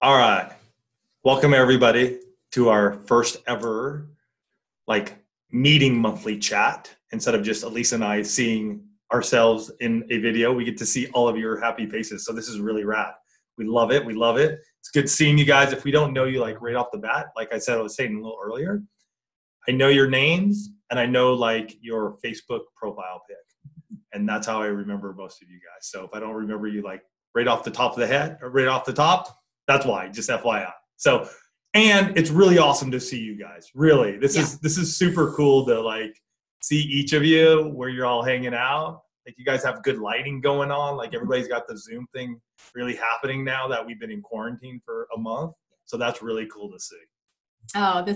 All right. Welcome everybody to our first ever meeting monthly chat. Instead of just Elisa and I seeing ourselves in a video, we get to see all of your happy faces. So this is really rad. We love it. We love it. It's good seeing you guys. If we don't know you right off the bat, like I said, I was saying a little earlier, I know your names and I know your Facebook profile pic. And that's how I remember most of you guys. So if I don't remember you right off the top of the head or right off the top, that's why, just FYI. So, and it's really awesome to see you guys. Really, this is super cool to see each of you where you're all hanging out. You guys have good lighting going on. Everybody's got the Zoom thing really happening now that we've been in quarantine for a month. So that's really cool to see. Oh,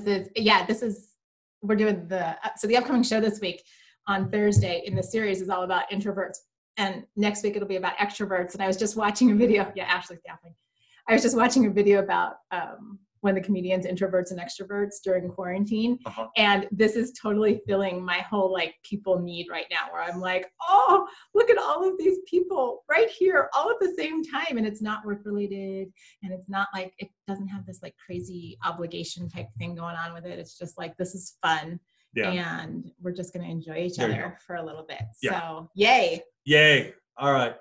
we're doing the upcoming show this week on Thursday in the series is all about introverts. And next week it'll be about extroverts. And I was just watching a video. Yeah, Ashley's laughing. I was just watching a video about one of the comedians, introverts and extroverts during quarantine. Uh-huh. And this is totally filling my whole people need right now, where I'm oh, look at all of these people right here all at the same time. And it's not work related. And it's not it doesn't have this crazy obligation type thing going on with it. It's just this is fun. Yeah. And we're just going to enjoy each other for a little bit. Yeah. So yay. Yay. All right.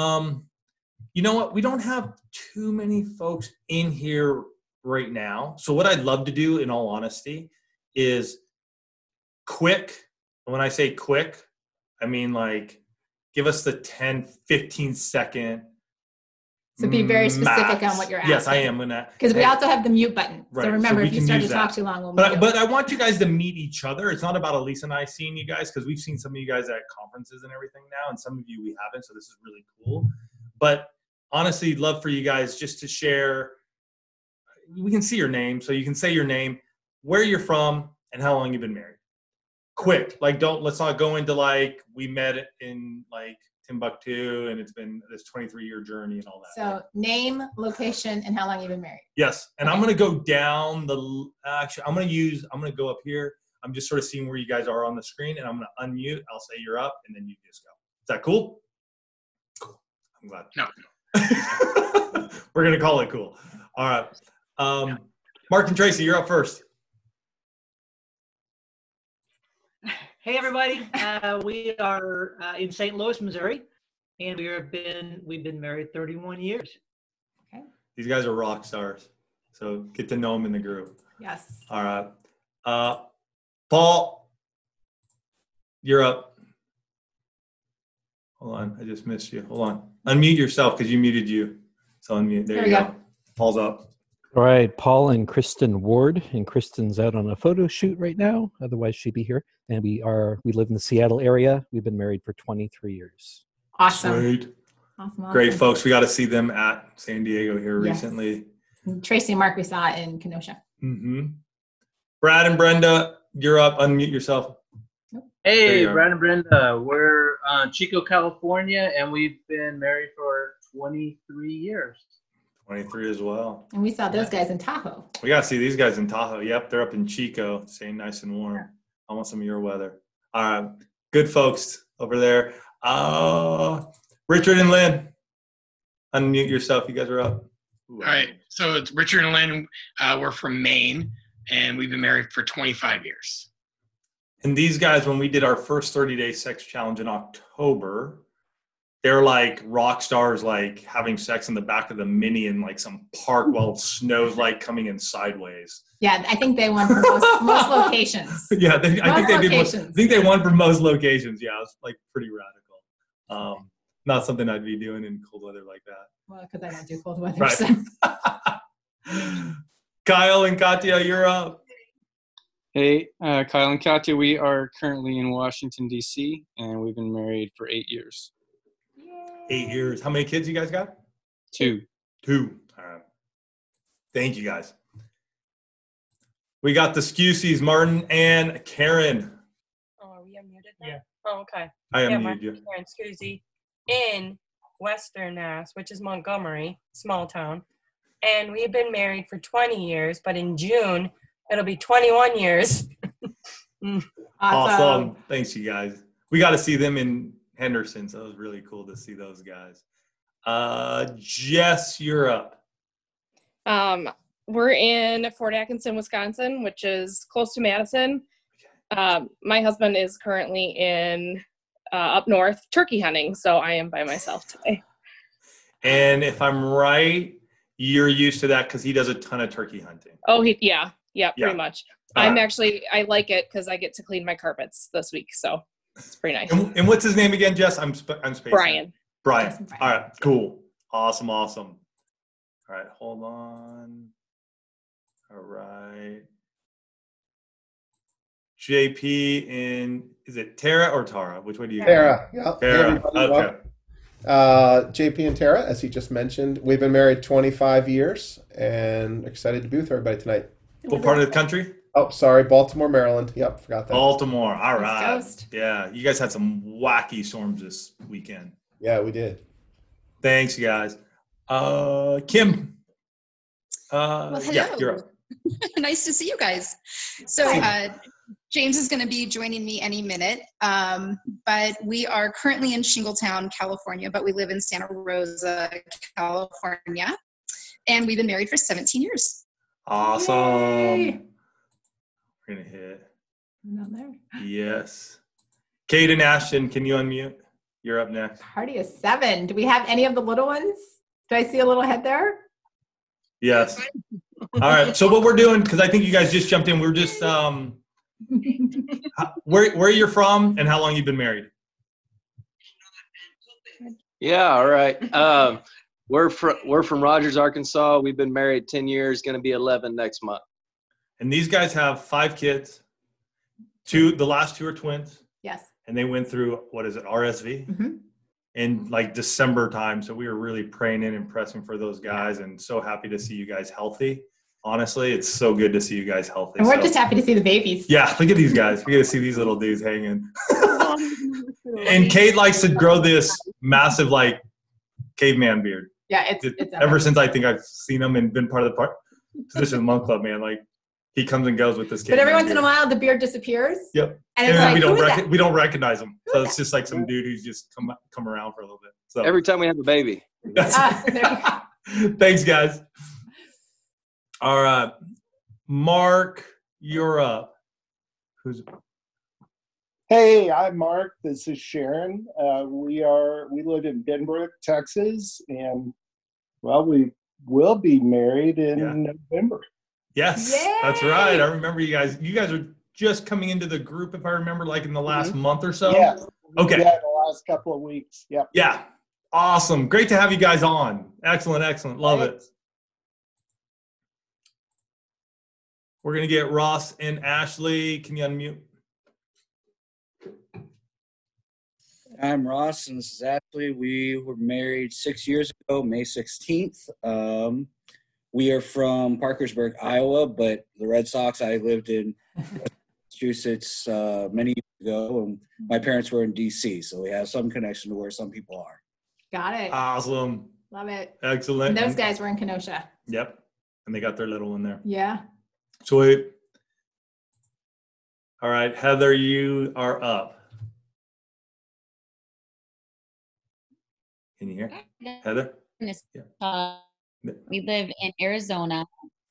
You know what? We don't have too many folks in here right now. So what I'd love to do, in all honesty, is quick. And when I say quick, I mean give us the 10, 15 second. So be very specific on what you're asking. Yes, I am. Because we also have the mute button. Right. So remember, if you start to talk too long, we'll mute. But I want you guys to meet each other. It's not about Elisa and I seeing you guys, because we've seen some of you guys at conferences and everything now, and some of you we haven't. So this is really cool. But honestly, love for you guys just to share. We can see your name, so you can say your name, where you're from, and how long you've been married. Quick, let's not go into we met in Timbuktu and it's been this 23-year journey and all that. So name, location, and how long you've been married. Yes, and okay. I'm going to go down I'm going to go up here. I'm just sort of seeing where you guys are on the screen, and I'm going to unmute. I'll say you're up, and then you just go. Is that cool? Cool. I'm glad. No. We're going to call it cool. All right. Mark and Tracy, you're up first. Hey everybody, we are in St. Louis, Missouri, and we've been married 31 years. Okay. These guys are rock stars, so get to know them in the group. Yes. All right. Paul, you're up. Hold on, I just missed you. Hold on. Unmute yourself because you muted you. So unmute. There you go. Paul's up. All right, Paul and Kristen Ward, and Kristen's out on a photo shoot right now. Otherwise, she'd be here. And we live in the Seattle area. We've been married for 23 years. Awesome. Sweet. Awesome. Great folks. We got to see them at San Diego here recently. And Tracy and Mark, we saw in Kenosha. Mm-hmm. Brad and Brenda, you're up. Unmute yourself. Hey, Brad and Brenda. We're Chico, California, and we've been married for 23 years. 23 as well. And we saw those guys in Tahoe. We got to see these guys in Tahoe. Yep, they're up in Chico, staying nice and warm. Almost some of your weather. All right, good folks over there. Richard and Lynn, unmute yourself. You guys are up. All right, so it's Richard and Lynn. We're from Maine, and we've been married for 25 years. And these guys, when we did our first 30-day sex challenge in October, they're rock stars, having sex in the back of the Mini in some park while snow's coming in sideways. Yeah, I think they won for most locations. Yeah, I think they won for most locations. Yeah, it's pretty radical. Not something I'd be doing in cold weather like that. Well, because I don't do cold weather. Right. So. Kyle and Katya, you're up. Hey, Kyle and Katya, we are currently in Washington, D.C., and we've been married for 8 years. 8 years. How many kids you guys got? 2. 2. All right. Thank you, guys. We got the Scusies, Martin and Karen. Oh, are we unmuted now? Yeah. Oh, okay. I unmuted Martin you. and Karen Scusi in Western Mass, which is Montgomery, small town. And we've been married for 20 years, but in June, it'll be 21 years. Awesome. Thanks, you guys. We got to see them in Henderson, so it was really cool to see those guys. Jess, you're up. We're in Fort Atkinson, Wisconsin, which is close to Madison. My husband is currently in up north turkey hunting, so I am by myself today. And if I'm right, you're used to that because he does a ton of turkey hunting. Oh, yeah, pretty much. I like it because I get to clean my carpets this week, so it's pretty nice. And what's his name again, Jess? I'm spacing. Brian. Brian. All right, cool. Awesome. All right, hold on. All right. JP and is it Tara or Tara? Which way do you Tara. Yeah. Tara. Okay. JP and Tara, as he just mentioned, we've been married 25 years and excited to be with everybody tonight. What part of the country? Oh, sorry, Baltimore, Maryland. Yep, forgot that. Baltimore. All right. Coast. Yeah, you guys had some wacky storms this weekend. Yeah, we did. Thanks, you guys. Kim. Well, hello. Yeah, you're up. Nice to see you guys. So James is going to be joining me any minute, but we are currently in Shingletown, California, but we live in Santa Rosa, California, and we've been married for 17 years. Awesome. Yay. We're going to hit. Not there. Yes. Kate and Ashton, can you unmute? You're up next. Party of 7. Do we have any of the little ones? Do I see a little head there? Yes. All right. So what we're doing, because I think you guys just jumped in, we're just where you're from and how long you've been married. Yeah. All right. We're from Rogers, Arkansas. We've been married 10 years. Going to be 11 next month. And these guys have 5 kids. The last 2 are twins. Yes. And they went through, what is it, RSV? Mm-hmm. In like December time. So we were really praying and pressing for those guys, and so happy to see you guys healthy. Honestly, it's so good to see you guys healthy. And we're just happy to see the babies. Yeah, look at these guys. We get to see these little dudes hanging. And Kate likes to grow this massive like caveman beard. Yeah, it's ever since I think I've seen him and been part of the Position Monk Club, man. Like he comes and goes with this caveman But every once beard. in a while the beard disappears. Yep. And it's like, we don't recognize him. So it's just like some dude who's just come around for a little bit. So every time we have a baby. Thanks, guys. All right. Mark, you're up. Hey, I'm Mark. This is Sharon. We live in Benbrook, Texas, and well, we will be married in November. Yes, Yay! That's right. I remember you guys. You guys are just coming into the group, if I remember, like in the last month or so. Yeah. Okay. Yeah, the last couple of weeks. Yep. Yeah. Awesome. Great to have you guys on. Excellent. Love it. We're going to get Ross and Ashley. Can you unmute? I'm Ross, and this is Ashley. We were married 6 years ago, May 16th. We are from Parkersburg, Iowa, but the Red Sox, I lived in Massachusetts many years ago, and my parents were in D.C., so we have some connection to where some people are. Got it. Awesome. Love it. Excellent. And those guys were in Kenosha. Yep. And they got their little one there. Yeah. Sweet. All right, Heather, you are up. Can you hear? Heather? We live in Arizona.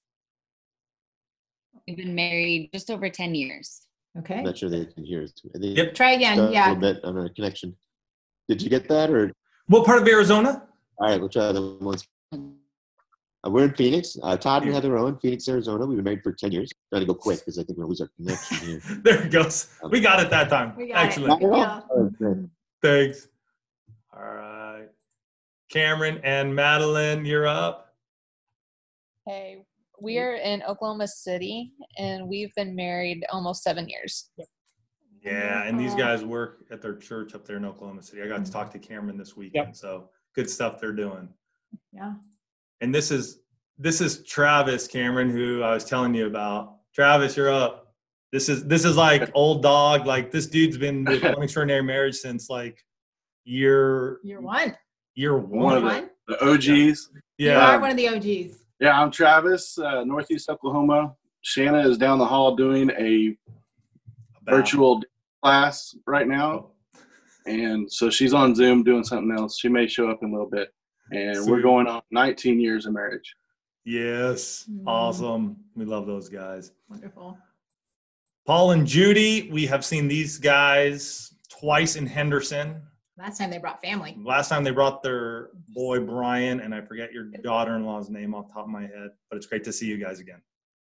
We've been married just over 10 years. Okay. I'm not sure they can hear us. Yep. Try again. A Yeah. little bit on our connection. Did you get that? Or what part of Arizona? All right, we'll try the ones. We're in Phoenix. Todd and Heather Owen, Phoenix, Arizona. We've been married for 10 years. Trying to go quick because I think we're going to lose our connection here. There it goes. We got it that time. We got Excellent. it. Yeah. Thanks. All right. Cameron and Madeline, you're up. Hey, we are in Oklahoma City, and we've been married almost 7 years. Yeah, and these guys work at their church up there in Oklahoma City. I got to talk to Cameron this weekend, so good stuff they're doing. Yeah. And this is Travis, Cameron, who I was telling you about. Travis, you're up. This is like old dog. Like this dude's been with One Extraordinary Marriage since like year one. Year One one. of the OGs. You are one of the OGs. Yeah, I'm Travis, Northeast Oklahoma. Shanna is down the hall doing a virtual class right now. And so she's on Zoom doing something else. She may show up in a little bit. And we're going on 19 years of marriage. Yes. Awesome. We love those guys. Wonderful. Paul and Judy, we have seen these guys twice in Henderson. Last time they brought family. Last time they brought their boy Brian, and I forget your daughter-in-law's name off the top of my head, but it's great to see you guys again.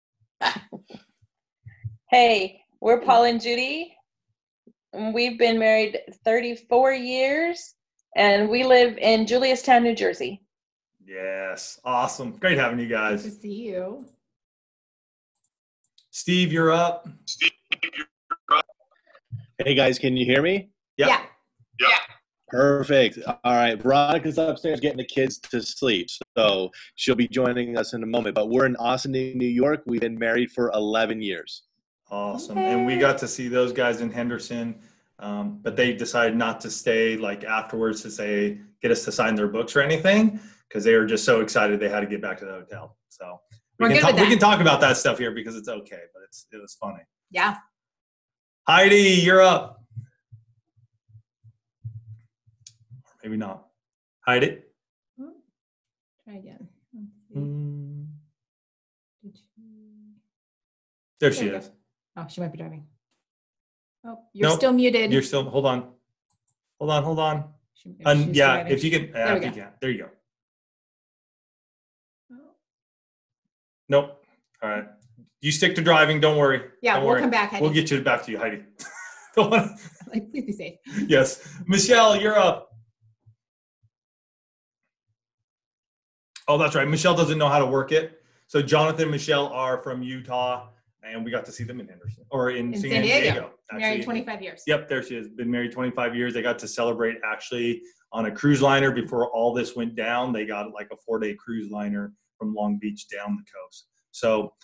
Hey, we're Paul and Judy. We've been married 34 years, and we live in Juliustown, New Jersey. Yes. Awesome. Great having you guys. Good to see you. Steve, you're up. Hey guys, can you hear me? Yep. Yeah. Perfect. All right. Veronica's upstairs getting the kids to sleep, so she'll be joining us in a moment. But we're in Austin, New York. We've been married for 11 years. Awesome. And we got to see those guys in Henderson, but they decided not to stay like afterwards to say, get us to sign their books or anything, because they were just so excited they had to get back to the hotel. So we can talk about that stuff here because it's okay, but it was funny. Yeah. Heidi, you're up. Or maybe not. Heidi? Try again. There she is. Oh, she might be driving. Oh, you're still muted. You're still, hold on. Hold on. She's Yeah, driving. if you can, There we if you go. can. There you go. Nope. All right. You stick to driving. Don't worry. Yeah, Don't we'll worry. come back, Heidi. We'll get you back to you, Heidi. Don't wanna- Like, please be safe. Yes. Michelle, you're up. Oh, that's right. Michelle doesn't know how to work it. So Jonathan and Michelle are from Utah, and we got to see them in Henderson or in San Diego. Married 25 years. Yep, there she is. Been married 25 years. They got to celebrate actually on a cruise liner before all this went down. They got like a 4-day cruise liner from Long Beach down the coast. So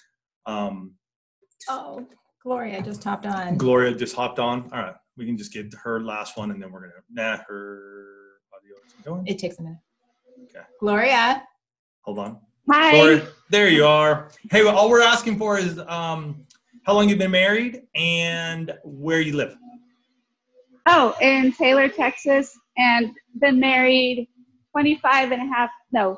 Oh, Gloria just hopped on. Gloria just hopped on. All right, we can just get her last one, and then we're gonna her audio isn't going. It takes a minute. Okay. Gloria. Hold on. Hi. Gloria, there you are. Hey, well, all we're asking for is how long you've been married and where you live. Oh, in Taylor, Texas, and been married 25 and a half, no,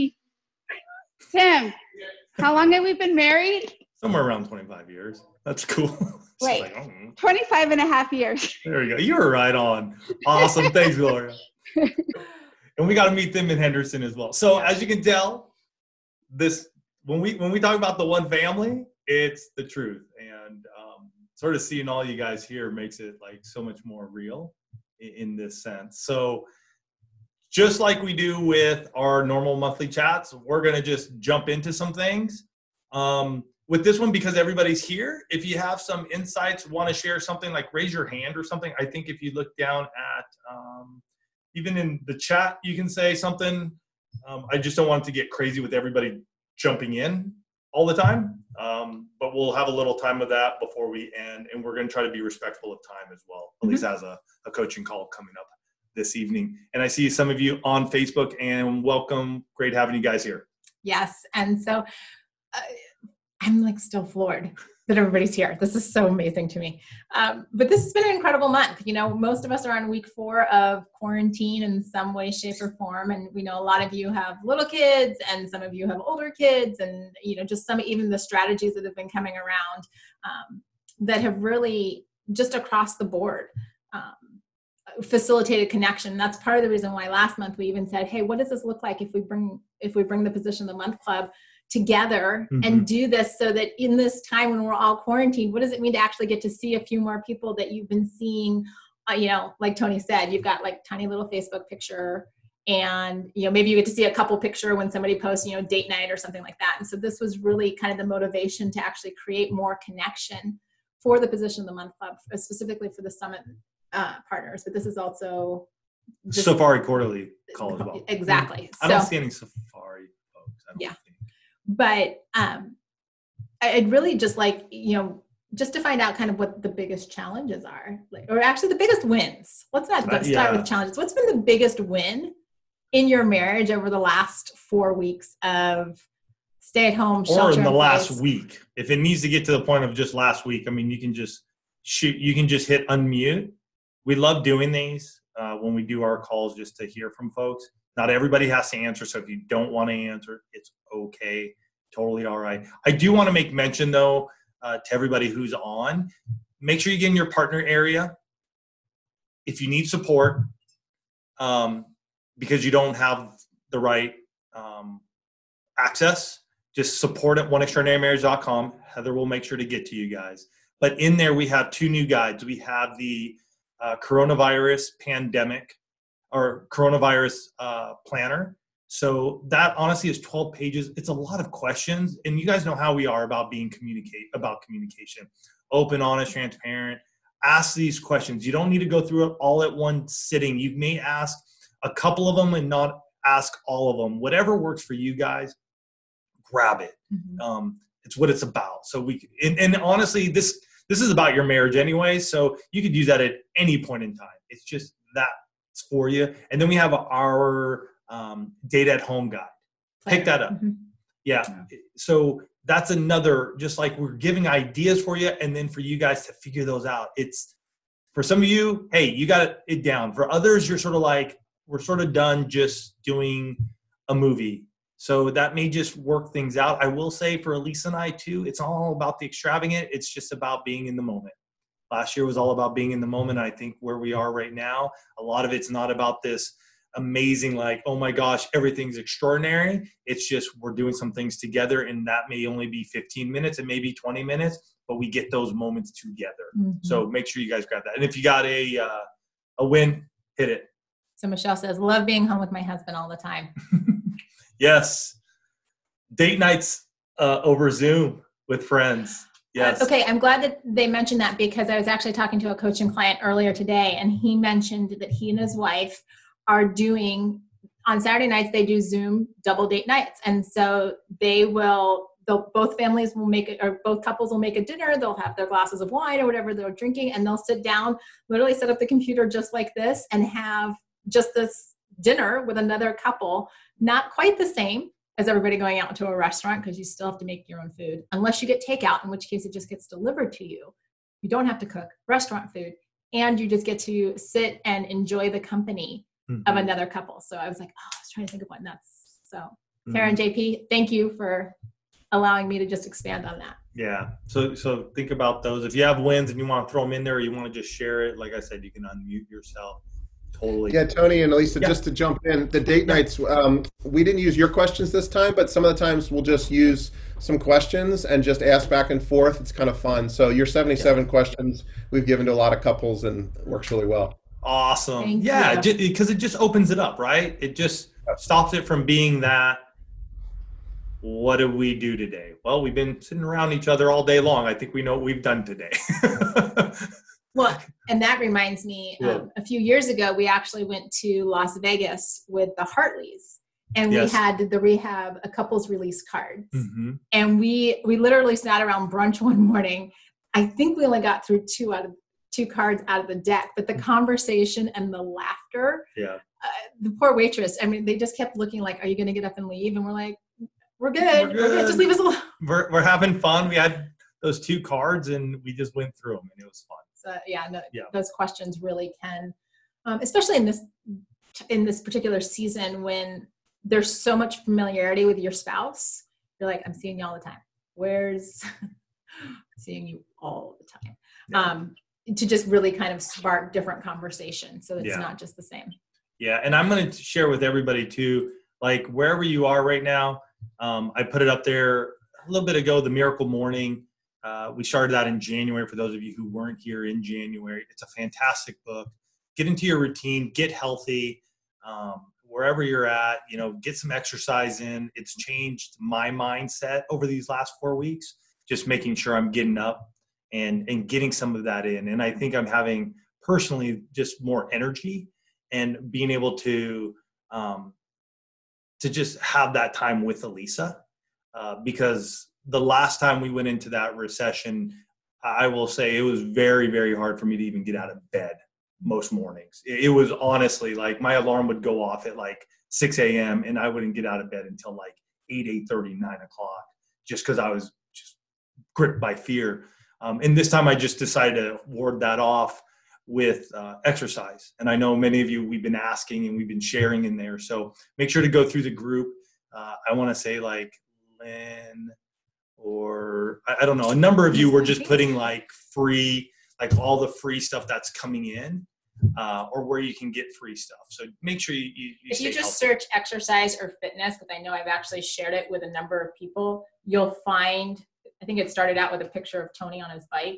Tim, how long have we been married? Somewhere around 25 years. That's cool. She's Wait, like, oh, 25 and a half years. there you go. You were right on. Awesome. Thanks, Gloria. And we got to meet them in Henderson as well. So as you can tell, this when we talk about the one family, it's the truth. And sort of seeing all you guys here makes it like so much more real in this sense. So just like we do with our normal monthly chats, we're going to just jump into some things. With this one, because everybody's here, if you have some insights, want to share something, like raise your hand or something. I think if you look down at, even in the chat, you can say something. I just don't want it to get crazy with everybody jumping in all the time. But we'll have a little time of that before we end. And we're going to try to be respectful of time as well, at least as a coaching call coming up this evening. And I see some of you on Facebook, and welcome. Great having you guys here. Yes. And so I'm like still floored that everybody's here. This is so amazing to me. But this has been an incredible month. You know, most of us are on week 4 of quarantine in some way, shape, or form. And we know a lot of you have little kids and some of you have older kids, and, you know, just even the strategies that have been coming around that have really just across the board facilitated connection. That's part of the reason why last month we even said, hey, what does this look like if we bring the Position of the Month Club together and do this, so that in this time when we're all quarantined, what does it mean to actually get to see a few more people that you've been seeing? You know, like Tony said, you've got like tiny little Facebook picture, and, you know, maybe you get to see a couple picture when somebody posts, you know, date night or something like that. And so this was really kind of the motivation to actually create more connection for the Position of the Month Club, specifically for the Summit partners. But this is also Safari Quarterly call as well. Exactly. I don't see any Safari folks. Yeah. But I'd really just like, you know, just to find out kind of what the biggest challenges are, like, or actually the biggest wins. Let's not start with challenges. What's been the biggest win in your marriage over the last 4 weeks of stay at home, shelter or in the in last place? week? If it needs to get to the point of just last week, I mean, you can just shoot. You can just hit unmute. We love doing these when we do our calls, just to hear from folks. Not everybody has to answer, so if you don't want to answer, it's okay. Totally all right. I do want to make mention, though, to everybody who's on, make sure you get in your partner area. If you need support, because you don't have the right access, just support at oneextraordinarymarriage.com. Heather will make sure to get to you guys. But in there, we have 2 new guides. We have the coronavirus pandemic or coronavirus planner. So that honestly is 12 pages. It's a lot of questions. And you guys know how we are about communication. Open, honest, transparent. Ask these questions. You don't need to go through it all at one sitting. You may ask a couple of them and not ask all of them. Whatever works for you guys, grab it. It's what it's about. So and honestly, this is about your marriage anyway. So you could use that at any point in time. It's just that's for you. And then we have our date at home guide. Pick that up. Yeah. So that's another, just like we're giving ideas for you and then for you guys to figure those out. It's for some of you, hey, you got it down. For others, you're sort of like, we're sort of done just doing a movie. So that may just work things out. I will say for Elisa and I too, it's all about the extravagant. It's just about being in the moment. Last year was all about being in the moment. I think where we are right now, a lot of it's not about this amazing, like, oh my gosh, everything's extraordinary. It's just we're doing some things together, and that may only be 15 minutes, it may be 20 minutes, but we get those moments together. So make sure you guys grab that. And if you got a win, hit it. So Michelle says, love being home with my husband all the time. Yes. Date nights over Zoom with friends. Yes. Okay, I'm glad that they mentioned that, because I was actually talking to a coaching client earlier today, and he mentioned that he and his wife are doing, on Saturday nights, they do Zoom double date nights. And so both families will make it, or both couples will make a dinner. They'll have their glasses of wine or whatever they're drinking, and they'll sit down, literally set up the computer just like this and have just this dinner with another couple. Not quite the same as everybody going out to a restaurant, because you still have to make your own food, unless you get takeout, in which case it just gets delivered to you. You don't have to cook restaurant food, and you just get to sit and enjoy the company of another couple. So I was like, I was trying to think of one. That's so. Tara and JP, thank you for allowing me to just expand on that. Yeah. So think about those. If you have wins and you want to throw them in there, or you want to just share it, like I said, you can unmute yourself. Totally. Yeah, Tony and Elisa, just to jump in, the date nights, we didn't use your questions this time, but some of the times we'll just use some questions and just ask back and forth. It's kind of fun. So your 77 questions we've given to a lot of couples, and works really well. Awesome. Yeah, because it just opens it up, right? It just stops it from being that, what did we do today? Well, we've been sitting around each other all day long. I think we know what we've done today. Well, and that reminds me, a few years ago, we actually went to Las Vegas with the Hartleys, and we had the rehab, a couples release cards. And we literally sat around brunch one morning. I think we only got through two cards out of the deck, but the conversation and the laughter, the poor waitress, I mean, they just kept looking like, are you going to get up and leave? And we're like, we're good. We're good. Just leave us alone. We're having fun. We had those 2 cards and we just went through them, and it was fun. So those questions really can, especially in this particular season when there's so much familiarity with your spouse. You're like, I'm seeing you all the time. Where's seeing you all the time? To just really kind of spark different conversations, so it's not just the same. Yeah, and I'm going to share with everybody too, like wherever you are right now. I put it up there a little bit ago, the Miracle Morning. We started that in January. For those of you who weren't here in January, it's a fantastic book. Get into your routine, get healthy, wherever you're at, get some exercise in. It's changed my mindset over these last 4 weeks, just making sure I'm getting up and getting some of that in. And I think I'm having personally just more energy and being able to just have that time with Elisa, because the last time we went into that recession, I will say it was very, very hard for me to even get out of bed most mornings. It was honestly like my alarm would go off at like 6 a.m. and I wouldn't get out of bed until like 8:30, 9 o'clock, just because I was just gripped by fear. And this time I just decided to ward that off with exercise. And I know many of you, we've been asking and we've been sharing in there. So make sure to go through the group. I want to say like Lynn, or I don't know, a number of you were just putting like free, like all the free stuff that's coming in, or where you can get free stuff. So make sure you if you stay just healthy. search exercise or fitness, because I know I've actually shared it with a number of people, you'll find, I think it started out with a picture of Tony on his bike.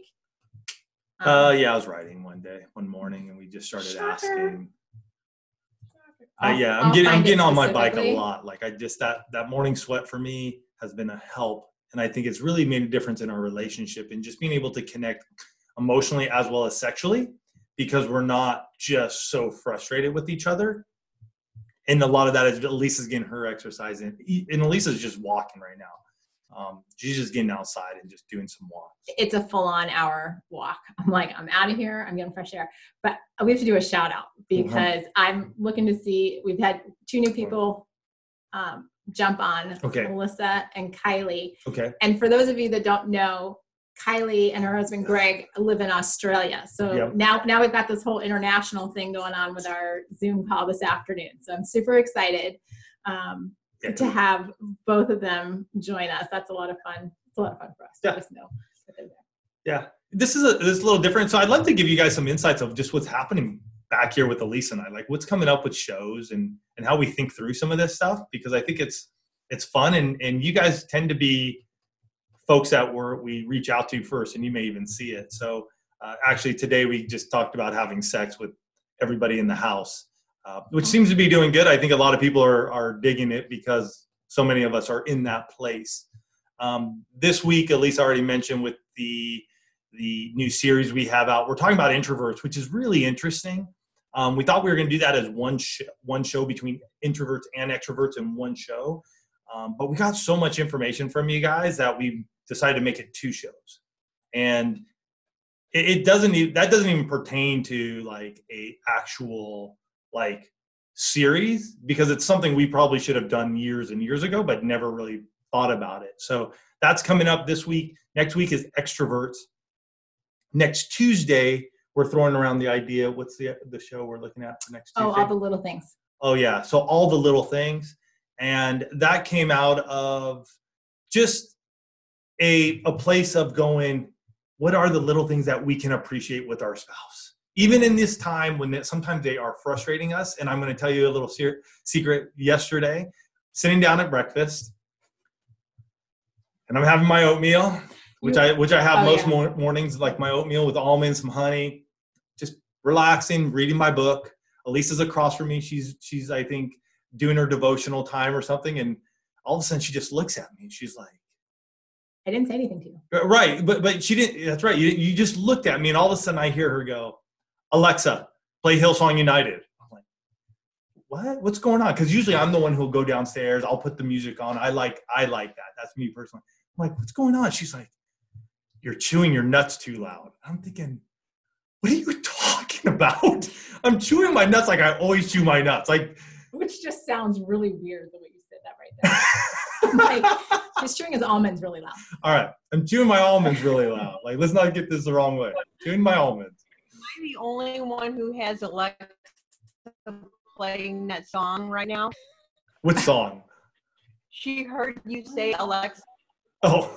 Yeah, I was riding one morning, and we just started asking. Yeah, I'm getting on my bike a lot. Like that morning sweat for me has been a help, and I think it's really made a difference in our relationship and just being able to connect emotionally as well as sexually, because we're not just so frustrated with each other. And a lot of that is Elisa's getting her exercise in, and Elisa's just walking right now. She's just getting outside and just doing some walks. It's a full-on hour walk. I'm like, I'm out of here. I'm getting fresh air. But we have to do a shout out because I'm looking to see, we've had 2 new people jump on, Melissa and Kylie. Okay. And for those of you that don't know, Kylie and her husband Greg live in Australia. So now we've got this whole international thing going on with our Zoom call this afternoon. So I'm super excited to have both of them join us. That's a lot of fun. It's a lot of fun for us to just know that they're there. Yeah, this is a little different. So I'd love to give you guys some insights of just what's happening back here with Elisa and I, like what's coming up with shows and how we think through some of this stuff, because I think it's fun, and you guys tend to be folks that we reach out to first, and you may even see it. So actually today we just talked about having sex with everybody in the house, which seems to be doing good. I think a lot of people are digging it because so many of us are in that place. This week, Elisa already mentioned with the new series we have out, we're talking about introverts, which is really interesting. We thought we were going to do that as one show between introverts and extroverts in one show. But we got so much information from you guys that we decided to make it 2 shows. And that doesn't even pertain to like a actual like series, because it's something we probably should have done years and years ago, but never really thought about it. So that's coming up this week. Next week is extroverts. Next Tuesday, we're throwing around the idea. What's the show we're looking at for next Tuesday? Oh, All the Little Things. Oh yeah. So All the Little Things. And that came out of just a place of going, what are the little things that we can appreciate with our spouse? Even in this time when sometimes they are frustrating us. And I'm going to tell you a little secret. Yesterday, sitting down at breakfast, and I'm having my oatmeal, which I have most mornings, like my oatmeal with almonds, some honey, just relaxing, reading my book. Elisa's across from me. She's I think doing her devotional time or something, and all of a sudden she just looks at me and she's like, I didn't say anything to you. Right, but she didn't. That's right. You just looked at me, and all of a sudden I hear her go, Alexa, play Hillsong United. I'm like, what? What's going on? Because usually I'm the one who'll go downstairs. I'll put the music on. I like that. That's me personally. I'm like, what's going on? She's like, you're chewing your nuts too loud. I'm thinking, what are you talking about? I'm chewing my nuts like I always chew my nuts. Like, which just sounds really weird the way you said that right there. Like, he's chewing his almonds really loud. All right, I'm chewing my almonds really loud. Like, let's not get this the wrong way. Chewing my almonds. Am I the only one who has Alexa playing that song right now? What song? She heard you say Alexa. Oh.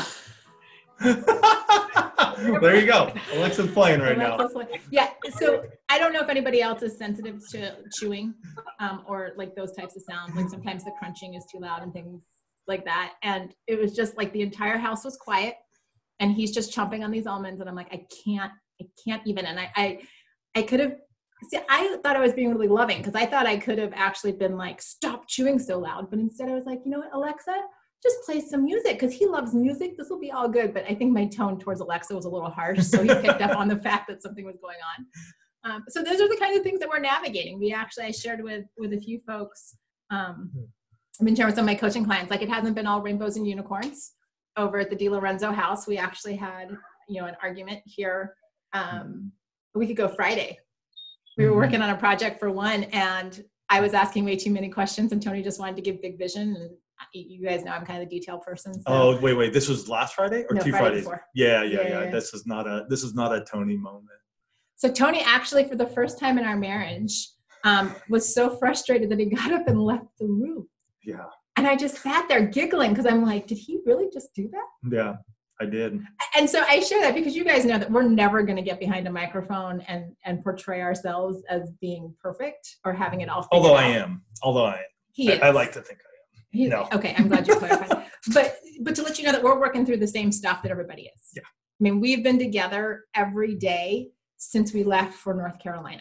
There you go. Alexa's playing right now. Yeah, so I don't know if anybody else is sensitive to chewing or like those types of sounds. Like sometimes the crunching is too loud and things like that. And it was just like the entire house was quiet and he's just chomping on these almonds. And I'm like, I can't even. And I could have, see, I thought I was being really loving because I thought I could have actually been like, stop chewing so loud. But instead I was like, you know what, Alexa, just play some music because he loves music. This will be all good. But I think my tone towards Alexa was a little harsh. So he picked up on the fact that something was going on. So those are the kinds of things that we're navigating. I shared with a few folks. I've been sharing with some of my coaching clients, like it hasn't been all rainbows and unicorns over at the DiLorenzo house. We actually had, an argument here a week ago Friday. We were working on a project for one and I was asking way too many questions and Tony just wanted to give big vision. And you guys know I'm kind of the detail person. So. Oh, wait. This was last Friday or no, 2 Friday Fridays? Before. Yeah. This is not a Tony moment. So Tony actually, for the first time in our marriage, was so frustrated that he got up and left the room. Yeah. And I just sat there giggling because I'm like, did he really just do that? Yeah, I did. And so I share that because you guys know that we're never going to get behind a microphone and portray ourselves as being perfect or having it all figured Although out. I am. He is. I like to think I am. No. Okay, I'm glad you clarified. But to let you know that we're working through the same stuff that everybody is. Yeah. I mean, we've been together every day since we left for North Carolina.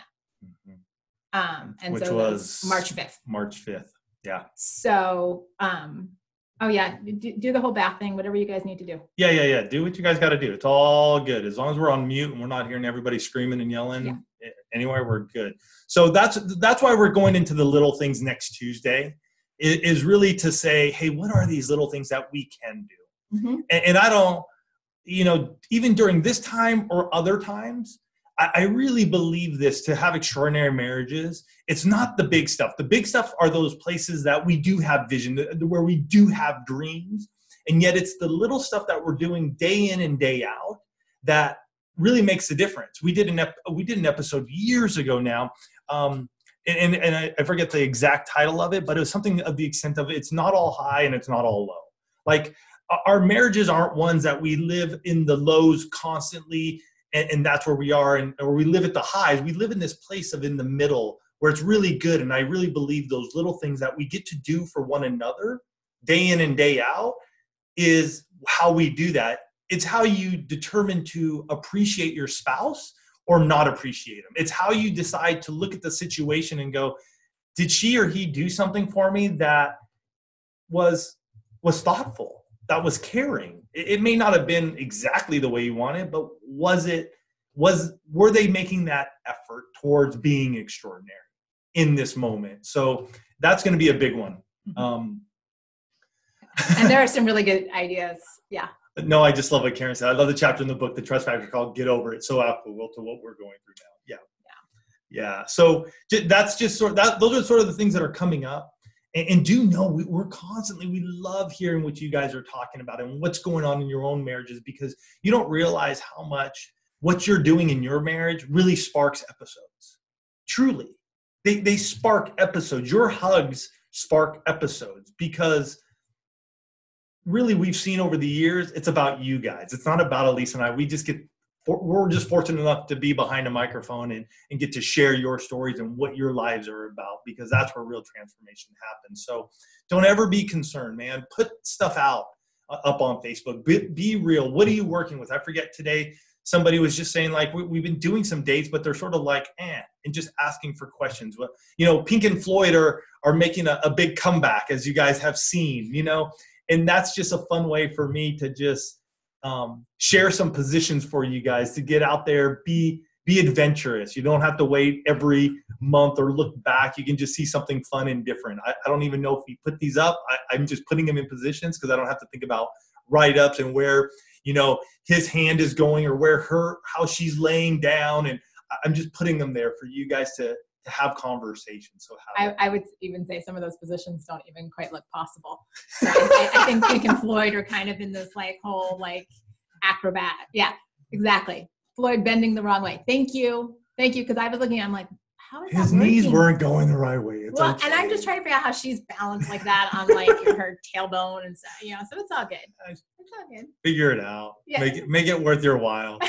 And Which so was March 5th. March 5th. Yeah. So, oh yeah, do the whole bath thing, whatever you guys need to do. Yeah. Do what you guys got to do. It's all good. As long as we're on mute and we're not hearing everybody screaming and yelling anywhere, we're good. So that's why we're going into the little things next Tuesday is really to say, hey, what are these little things that we can do? Mm-hmm. And I don't, even during this time or other times, I really believe this, to have extraordinary marriages. It's not the big stuff. The big stuff are those places that we do have vision, where we do have dreams. And yet it's the little stuff that we're doing day in and day out that really makes the difference. We did an episode years ago now, and I forget the exact title of it, but it was something of the extent of it's not all high and it's not all low. Like our marriages aren't ones that we live in the lows constantly, and that's where we are, or we live at the highs. We live in this place of in the middle where it's really good. And I really believe those little things that we get to do for one another day in and day out is how we do that. It's how you determine to appreciate your spouse or not appreciate them. It's how you decide to look at the situation and go, did she or he do something for me that was thoughtful, that was caring? It may not have been exactly the way you wanted, but were they making that effort towards being extraordinary in this moment? So that's going to be a big one. And there are some really good ideas. Yeah. No, I just love what Karen said. I love the chapter in the book, The Trust Factor, called Get Over It. So applicable to what we're going through now. Yeah. So that's just those are sort of the things that are coming up. And do know we love hearing what you guys are talking about and what's going on in your own marriages, because you don't realize how much what you're doing in your marriage really sparks episodes. Truly. They spark episodes. Your hugs spark episodes, because really we've seen over the years, it's about you guys. It's not about Elise and I. We're just fortunate enough to be behind a microphone and get to share your stories and what your lives are about, because that's where real transformation happens. So don't ever be concerned, man. Put stuff out up on Facebook. Be real. What are you working with? I forget today, somebody was just saying, like, we've been doing some dates, but they're sort of like, and just asking for questions. Well, Pink and Floyd are making a big comeback, as you guys have seen, and that's just a fun way for me to just share some positions for you guys to get out there, be adventurous. You don't have to wait every month or look back. You can just see something fun and different. I don't even know if we put these up. I'm just putting them in positions because I don't have to think about write-ups and where, his hand is going or how she's laying down. And I'm just putting them there for you guys to have conversations. So I would even say some of those positions don't even quite look possible. So I think Pink and Floyd are kind of in this whole acrobat. Yeah, exactly. Floyd bending the wrong way. Thank you. Because I was looking, I'm like, how is his that working? knees weren't going the right way. It's okay. And I'm just trying to figure out how she's balanced like that on her tailbone and stuff. So it's all good. It's all good. Figure it out. Yeah. Make it worth your while.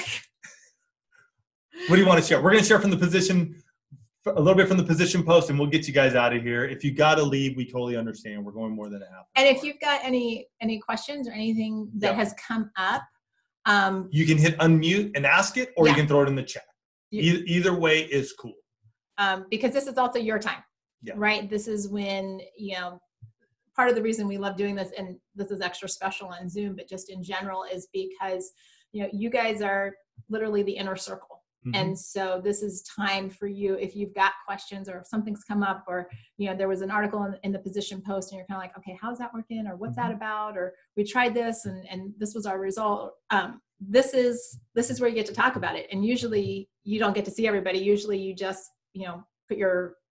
What do you want to share? We're going to share from the position. A little bit from the position post, and we'll get you guys out of here. If you got to leave, we totally understand. We're going more than a half. And if you've got any questions or anything that has come up, you can hit unmute and ask it, or you can throw it in the chat. Either way is cool. Because this is also your time, right? This is when, part of the reason we love doing this, and this is extra special on Zoom, but just in general, is because, you guys are literally the inner circle. Mm-hmm. And so this is time for you, if you've got questions or if something's come up, or, there was an article in the position post and you're kind of like, okay, how's that working? Or what's that about? Or we tried this and this was our result. This is where you get to talk about it. And usually you don't get to see everybody. Usually you just, put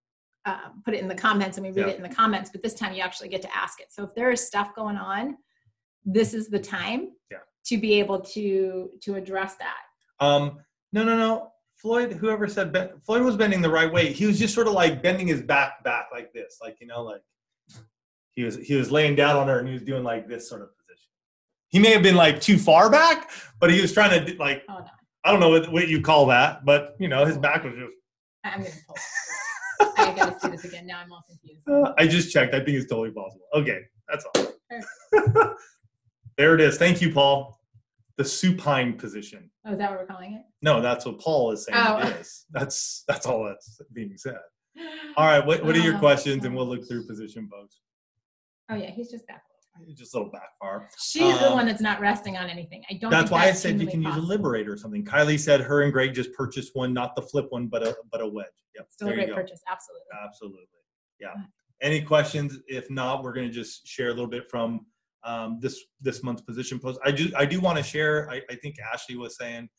it in the comments and we read it in the comments, but this time you actually get to ask it. So if there is stuff going on, this is the time to be able to address that. No. Floyd, whoever said Floyd was bending the right way. He was just sort of like bending his back like this, He was laying down on her and he was doing like this sort of position. He may have been like too far back, but he was trying to like, Oh, no. I don't know what you call that, but you know, his back was just. I'm gonna pull. I gotta see this again. Now I'm all confused. I just checked. I think it's totally possible. Okay, that's all. There it is. Thank you, Paul. The supine position. Oh, is that what we're calling it? No, that's what Paul is saying Oh. it is. That's all that's being said. All right, what are your questions? And we'll look through position pose. Oh yeah, he's just back. Just a little back far. She's the one that's not resting on anything. I don't. That's think why I said you humanly can use a possible. Liberator or something. Kylie said her and Greg just purchased one, not the flip one, but a wedge. Yep. Still a there you great go. purchase, absolutely. Absolutely. Yeah. Any questions? If not, we're going to just share a little bit from this month's position post. I do want to share. I think Ashley was saying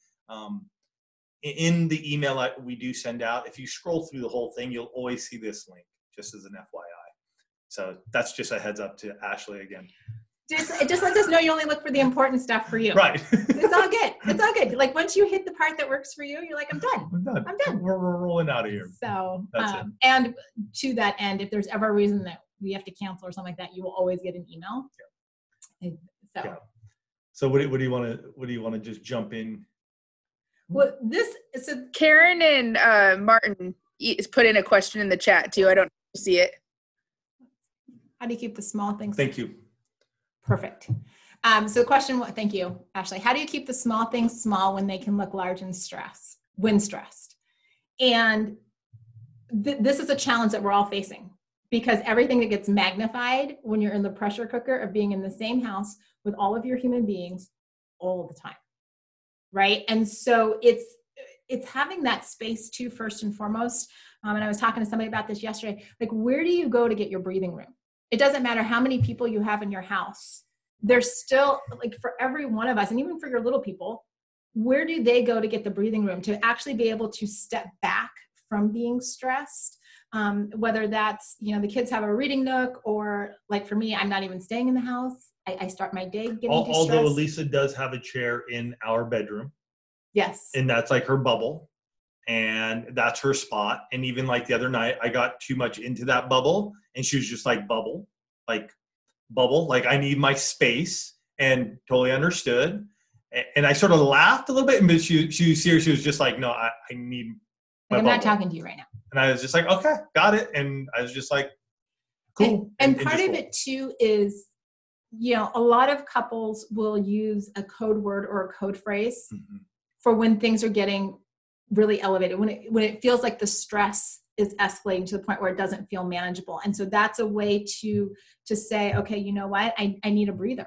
in the email we do send out. If you scroll through the whole thing, you'll always see this link. Just as an FYI. So that's just a heads up to Ashley again. It just lets us know you only look for the important stuff for you. Right. It's all good. It's all good. Like once you hit the part that works for you, you're like, I'm done. I'm done. We're rolling out of here. So, That's it. and to that end, if there's ever a reason that we have to cancel or something like that, you will always get an email. So, Yeah. So what do you want to just jump in? well, so Karen and Martin put in a question in the chat too. I don't see it. how do you keep the small things? Thank you. Perfect. So the question, thank you, Ashley. How do you keep the small things small when they can look large and when stressed? And this is a challenge that we're all facing because everything that gets magnified when you're in the pressure cooker of being in the same house with all of your human beings all the time, right? And so it's having that space too, first and foremost. And I was talking to somebody about this yesterday. Like, where do you go to get your breathing room? It doesn't matter how many people you have in your house. There's still, like, for every one of us, and even for your little people, where do they go to get the breathing room to actually be able to step back from being stressed? Whether that's, the kids have a reading nook, or like for me, I'm not even staying in the house. I start my day getting de-stressed. Although Elisa does have a chair in our bedroom. Yes. And that's like her bubble. And that's her spot. And even like the other night, I got too much into that bubble and she was just like, bubble, like I need my space, and totally understood. And I sort of laughed a little bit, but she was serious. She was just like, no, I need my I'm bubble. not talking to you right now. And I was just like, okay, got it. And I was just like, cool. And part of it too is, a lot of couples will use a code word or a code phrase for when things are getting really elevated, when it feels like the stress is escalating to the point where it doesn't feel manageable. And so that's a way to say, okay, you know what, I need a breather.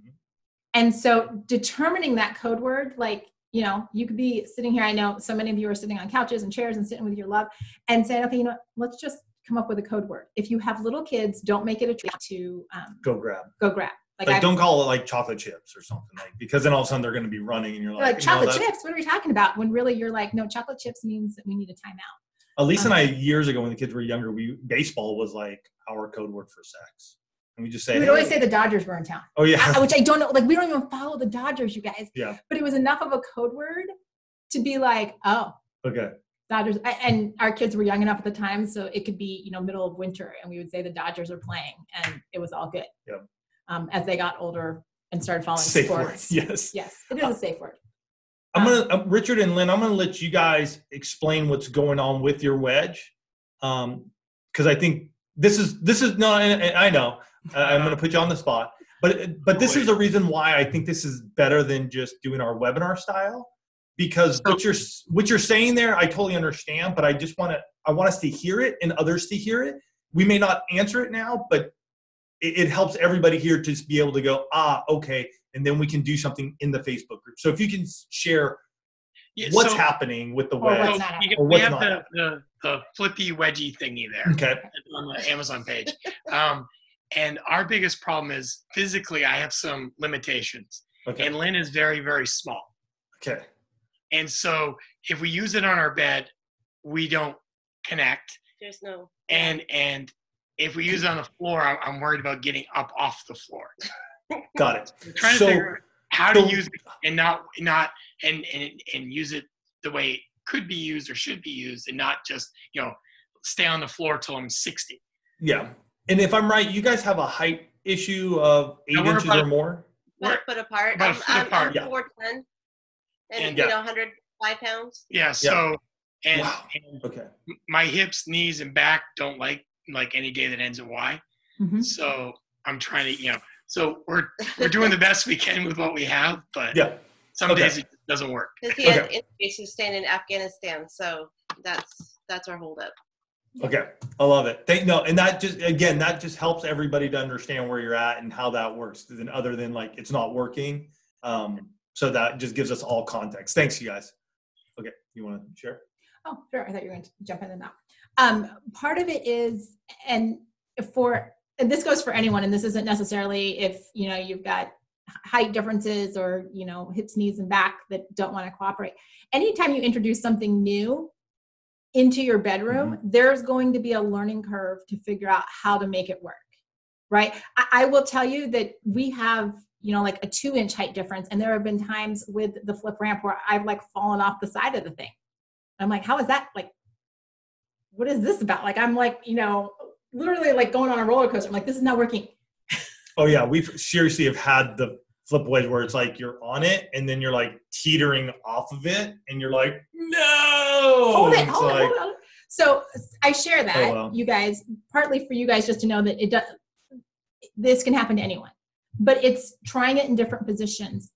And so determining that code word, like, you could be sitting here. I know so many of you are sitting on couches and chairs and sitting with your love and saying, okay, let's just come up with a code word. If you have little kids, don't make it a trick to go grab. Like don't call it like chocolate chips or something, like, because then all of a sudden they're going to be running and you're like like, chocolate chips. What are we talking about? When really you're like, no, chocolate chips means that we need a timeout. Elise and I, years ago when the kids were younger, baseball was like our code word for sex. And we just say, we would always say the Dodgers were in town. Oh yeah. Which I don't know. Like, we don't even follow the Dodgers, you guys. Yeah. But it was enough of a code word to be like, oh, okay. Dodgers. And our kids were young enough at the time, so it could be, middle of winter, and we would say the Dodgers are playing, and it was all good. Yep. As they got older and started following Safe sports. word. Yes. Yes, it is a safe word. I'm gonna Richard and Lynn, I'm gonna let you guys explain what's going on with your wedge, because I think this is no. I know I'm gonna put you on the spot, but this is the reason why I think this is better than just doing our webinar style, because what you're saying there, I totally understand, but I want us to hear it and others to hear it. We may not answer it now, but it helps everybody here to be able to go, okay, and then we can do something in the Facebook group. So if you can share what's happening with the wedge, or we what's have not. the flippy wedgie thingy there. Okay. On the Amazon page. And our biggest problem is physically I have some limitations. Okay. And Lynn is very, very small. Okay. And so if we use it on our bed, we don't connect. There's no. And if we use it on the floor, I'm worried about getting up off the floor. Got it. We're trying to figure out how to use it and not use it the way it could be used or should be used, and not just stay on the floor till I'm 60. Yeah. And if I'm right, you guys have a height issue of 8 inches or more? About a foot apart. About a foot apart. I'm 4'10", and Yeah. 105 pounds. Yeah. So, and, Wow. and Okay. my hips, knees, and back don't like any day that ends in Y. Mhm. So I'm trying to, so we're doing the best we can with what we have, but some Okay. days it doesn't work. Because he had injuries to stand in Afghanistan, so that's our holdup. Okay, I love it. And that just helps everybody to understand where you're at and how that works. Then, other than like it's not working, so that just gives us all context. Thanks, you guys. Okay, you want to share? Oh, sure. I thought you were going to jump into that. Part of it is, and this goes for anyone, and this isn't necessarily if you've got height differences or hips, knees, and back that don't want to cooperate. Anytime you introduce something new into your bedroom, there's going to be a learning curve to figure out how to make it work, right? I will tell you that we have, like a 2-inch height difference. And there have been times with the flip ramp where I've like fallen off the side of the thing. I'm like, how is that? Like, what is this about? Like, I'm like, literally like going on a roller coaster. I'm like, this is not working. Oh yeah, we seriously have had the flip wedge where it's like you're on it and then you're like teetering off of it and you're like, no. Hold And it's like, it. So I share that, Oh, wow. you guys, partly for you guys just to know that this can happen to anyone, but it's trying it in different positions,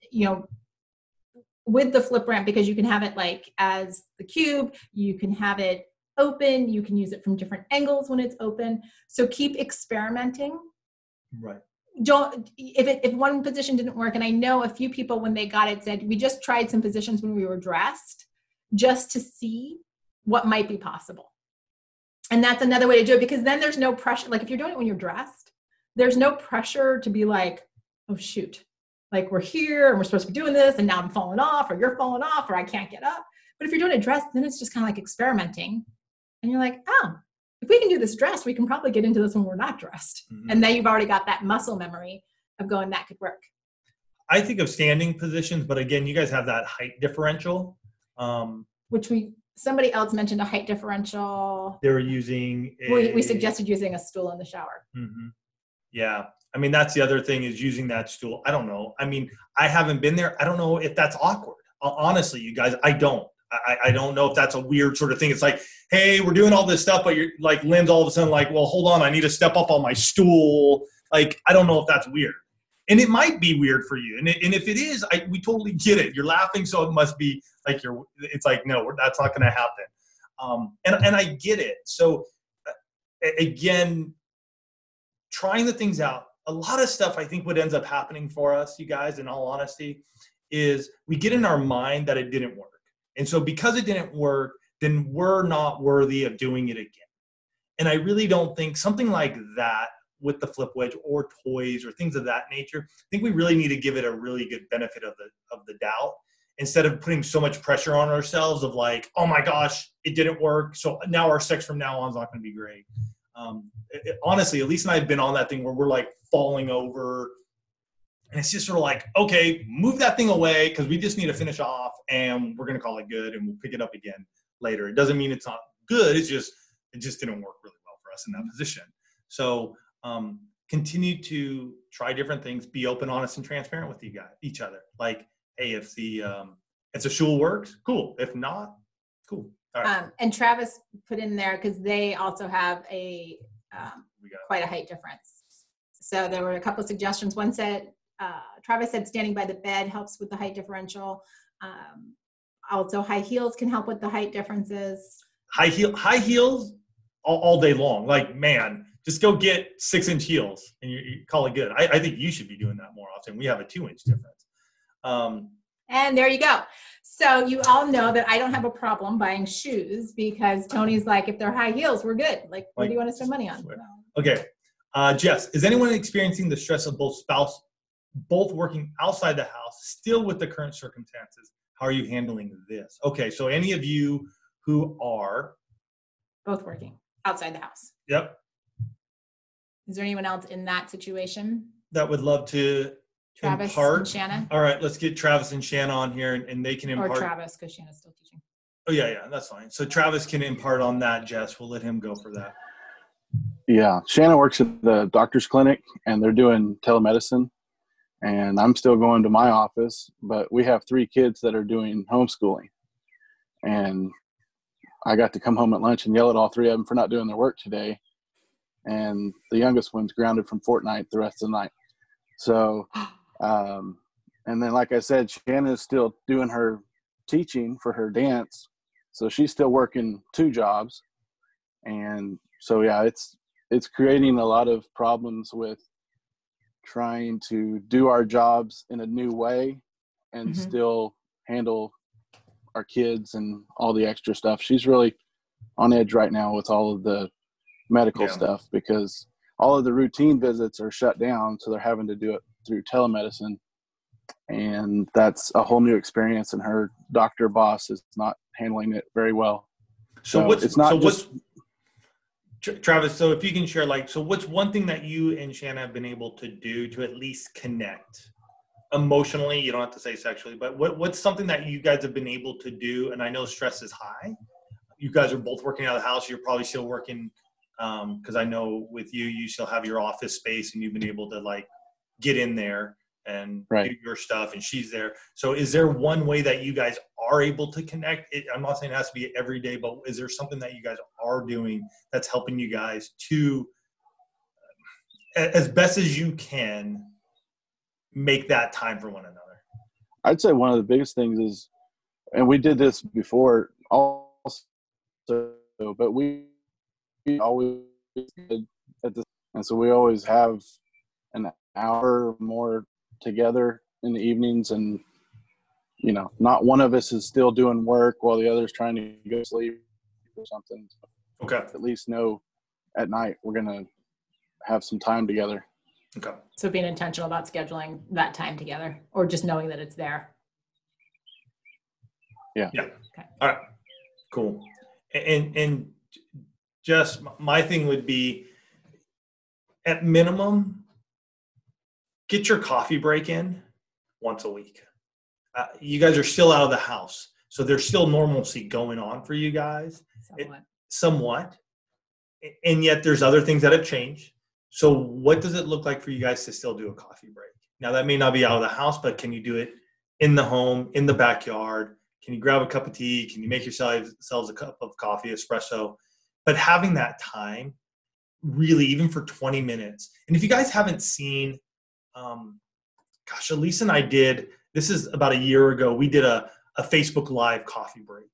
with the flip ramp, because you can have it like as the cube, you can have it open, you can use it from different angles when it's open. So keep experimenting. Right. If one position didn't work, and I know a few people when they got it said, we just tried some positions when we were dressed just to see what might be possible. And that's another way to do it, because then there's no pressure. Like if you're doing it when you're dressed, there's no pressure to be like, oh shoot, like we're here and we're supposed to be doing this and now I'm falling off or you're falling off or I can't get up. But if you're doing it dressed, then it's just kind of like experimenting. And you're like, oh, if we can do this dressed, we can probably get into this when we're not dressed. And then you've already got that muscle memory of going, that could work. I think of standing positions, but again, you guys have that height differential. Which somebody else mentioned a height differential. They were using We suggested using a stool in the shower. Yeah. I mean, that's the other thing is using that stool. I don't know. I mean, I haven't been there. I don't know if that's awkward. Honestly, you guys, I don't. I don't know if that's a weird sort of thing. It's like, hey, we're doing all this stuff, but you're like, Lynn's all of a sudden like, well, hold on, I need to step up on my stool. Like, I don't know if that's weird. And it might be weird for you. And if it is, we totally get it. You're laughing, so it must be like it's like, no, that's not going to happen. And I get it. So again, trying the things out, a lot of stuff I think what ends up happening for us, you guys, in all honesty, is we get in our mind that it didn't work. And so because it didn't work, then we're not worthy of doing it again. And I really don't think something like that with the flip wedge or toys or things of that nature, I think we really need to give it a really good benefit of the doubt instead of putting so much pressure on ourselves of like, oh my gosh, it didn't work. So now our sex from now on is not going to be great. Honestly, Elise and I have been on that thing where we're like falling over. And it's just sort of like, okay, move that thing away because we just need to finish off and we're going to call it good and we'll pick it up again later. It doesn't mean it's not good. It just didn't work really well for us in that position. So continue to try different things, be open, honest, and transparent with each other. Like, hey, if the stool works, cool. If not, cool. All right. And Travis put in there because they also have quite a height difference. So there were a couple of suggestions. One said, Travis said standing by the bed helps with the height differential. Also, high heels can help with the height differences. High heels all day long. Like, man, just go get 6-inch heels and you call it good. I think you should be doing that more often. We have a 2-inch difference. And there you go. So you all know that I don't have a problem buying shoes because Tony's like, if they're high heels, we're good. Like, what do you want to spend money on? Okay. Jess, is anyone experiencing the stress of both working outside the house, still with the current circumstances? How are you handling this? Okay, so any of you who are both working outside the house. Yep. Is there anyone else in that situation? That would love to Travis impart. and Shanna? All right, let's get Travis and Shanna on here and they can impart. Or Travis, because Shanna's still teaching. Oh, yeah, that's fine. So Travis can impart on that, Jess. We'll let him go for that. Yeah, Shannon works at the doctor's clinic, and they're doing telemedicine, and I'm still going to my office, but we have 3 kids that are doing homeschooling, and I got to come home at lunch and yell at all 3 of them for not doing their work today, and the youngest one's grounded from Fortnite the rest of the night. So, and then like I said, Shannon is still doing her teaching for her dance, so she's still working 2 jobs, and so yeah, it's creating a lot of problems with trying to do our jobs in a new way and still handle our kids and all the extra stuff. She's really on edge right now with all of the medical stuff because all of the routine visits are shut down, so they're having to do it through telemedicine, and that's a whole new experience, and her doctor boss is not handling it very well. So what's Travis, so if you can share, like, so what's one thing that you and Shanna have been able to do to at least connect emotionally? You don't have to say sexually, but what's something that you guys have been able to do? And I know stress is high. You guys are both working out of the house. You're probably still working because I know with you still have your office space and you've been able to like get in there and do your stuff, and she's there. So is there one way that you guys are able to connect? I'm not saying it has to be every day, but is there something that you guys are doing that's helping you guys to, as best as you can, make that time for one another? I'd say one of the biggest things is, and we did this before also, but we always did at this, and so we always have an hour or more together in the evenings, and you know, not one of us is still doing work while the other's trying to go to sleep or something. Okay. At least know at night we're gonna have some time together. Okay. So being intentional about scheduling that time together, or just knowing that it's there. Yeah. Yeah. Okay. All right. Cool. And just my thing would be, at minimum, get your coffee break in once a week. You guys are still out of the house, so there's still normalcy going on for you guys. Somewhat. And yet there's other things that have changed. So what does it look like for you guys to still do a coffee break? Now, that may not be out of the house, but can you do it in the home, in the backyard? Can you grab a cup of tea? Can you make yourselves a cup of coffee, espresso? But having that time, really, even for 20 minutes. And if you guys haven't seen, Elise and I did, this is about a year ago, we did a Facebook Live coffee break.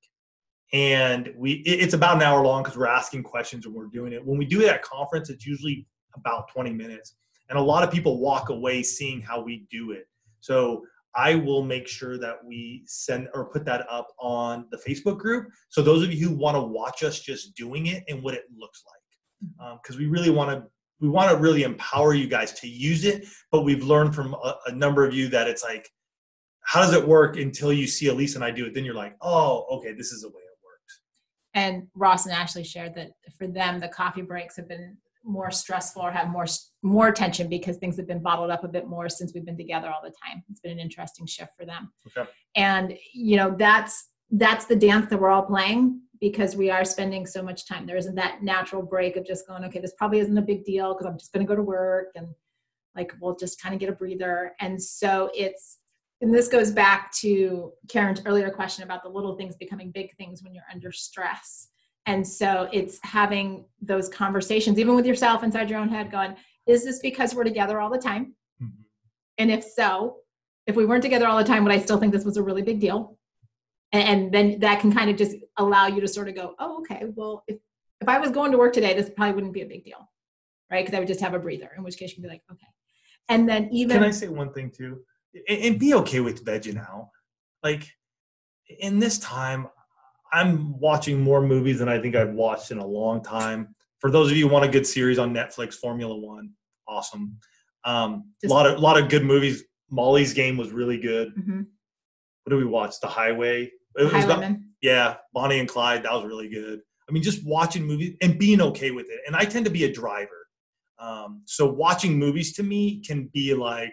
And it's about an hour long because we're asking questions and we're doing it. When we do it at conference, it's usually about 20 minutes. And a lot of people walk away seeing how we do it. So I will make sure that we send or put that up on the Facebook group. So those of you who want to watch us just doing it and what it looks like. Because we really want to really empower you guys to use it. But we've learned from a number of you that it's like, how does it work until you see Elise and I do it? Then you're like, oh, okay, this is the way it works. And Ross and Ashley shared that for them, the coffee breaks have been more stressful or have more tension because things have been bottled up a bit more since we've been together all the time. It's been an interesting shift for them. Okay. And, you know, that's the dance that we're all playing because we are spending so much time. There isn't that natural break of just going, okay, this probably isn't a big deal because I'm just going to go to work and like, we'll just kind of get a breather. And so and this goes back to Karen's earlier question about the little things becoming big things when you're under stress. And so it's having those conversations, even with yourself inside your own head going, is this because we're together all the time? Mm-hmm. And if so, if we weren't together all the time, would I still think this was a really big deal? And then that can kind of just allow you to sort of go, oh, okay, well, if I was going to work today, this probably wouldn't be a big deal, right? Because I would just have a breather, in which case you can be like, okay. And then even— Can I say one thing too? And be okay with vegging out. Like, in this time, I'm watching more movies than I think I've watched in a long time. For those of you who want a good series on Netflix, Formula One, awesome. A lot of good movies. Molly's Game was really good. Mm-hmm. What did we watch? The Highway. Yeah, Bonnie and Clyde. That was really good. I mean, just watching movies and being okay with it. And I tend to be a driver. So watching movies to me can be like,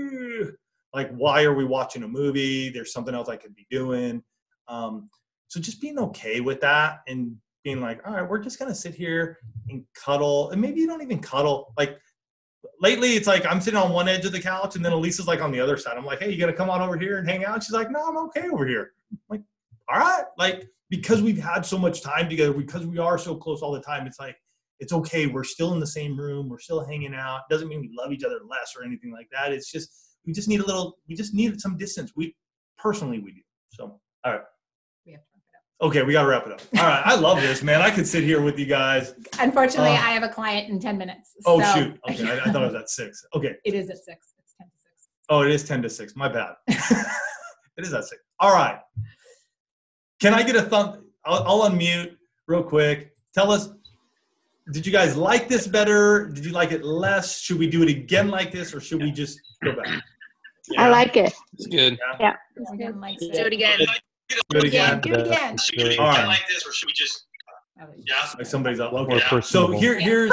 why are we watching a movie? There's something else I could be doing. So just being okay with that and being like, all right, we're just going to sit here and cuddle. And maybe you don't even cuddle. Like lately it's like I'm sitting on one edge of the couch and then Elisa's like on the other side. I'm like, hey, you got to come on over here and hang out? She's like, no, I'm okay over here. I'm like, all right. Like, because we've had so much time together, because we are so close all the time, it's like, it's okay. We're still in the same room. We're still hanging out. Doesn't mean we love each other less or anything like that. It's just, we just need some distance. We do. So, all right. Okay, we got to wrap it up. All right. I love this, man. I could sit here with you guys. Unfortunately, I have a client in 10 minutes. Oh, so. shoot. Okay. I thought it was at 6. Okay. It is at 6. It's 10 to 6. Oh, it is 10 to 6. My bad. It is at 6. All right. Can I get a thumb? I'll unmute real quick. Tell us, did you guys like this better? Did you like it less? Should we do it again like this, or should we just go back? I like it. It's good. Yeah. Do it again. Do it again. Do it again. All right. like this, or should we just? Yeah. Like somebody's up. More Okay. So personable. here's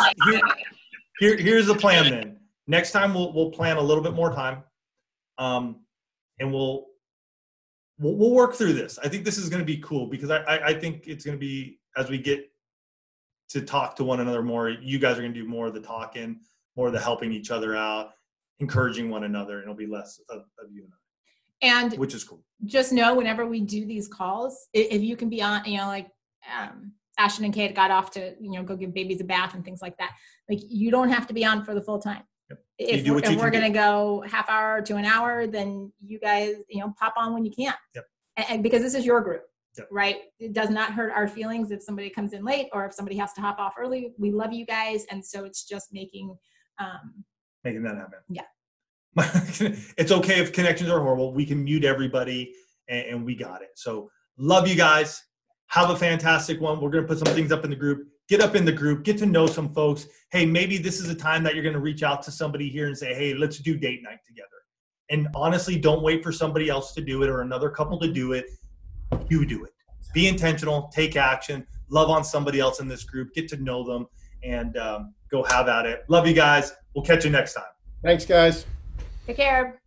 the plan then. Next time we'll plan a little bit more time, and we'll work through this. I think this is going to be cool because I think it's going to be, as we get to talk to one another more, you guys are going to do more of the talking, more of the helping each other out, encouraging one another, and it'll be less of you and I. And which is cool. Just know whenever we do these calls, if you can be on, like Ashton and Kate got off to, go give babies a bath and things like that. Like you don't have to be on for the full time. Yep. If we're going to go half hour to an hour, then you guys, pop on when you can. Yep. And because this is your group, yep. Right? It does not hurt our feelings if somebody comes in late or if somebody has to hop off early. We love you guys. And so it's just making that happen. Yeah. It's okay if connections are horrible. We can mute everybody and we got it. So love you guys. Have a fantastic one. We're going to put some things up in the group. Get up in the group. Get to know some folks. Hey, maybe this is a time that you're going to reach out to somebody here and say, hey, let's do date night together. And honestly, don't wait for somebody else to do it or another couple to do it. You do it. Be intentional. Take action. Love on somebody else in this group. Get to know them and go have at it. Love you guys. We'll catch you next time. Thanks, guys. Take care.